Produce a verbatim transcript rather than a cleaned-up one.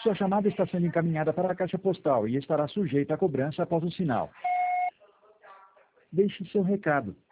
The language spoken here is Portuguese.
Sua chamada está sendo encaminhada para a caixa postal e estará sujeita a cobrança após o sinal. Deixe seu recado.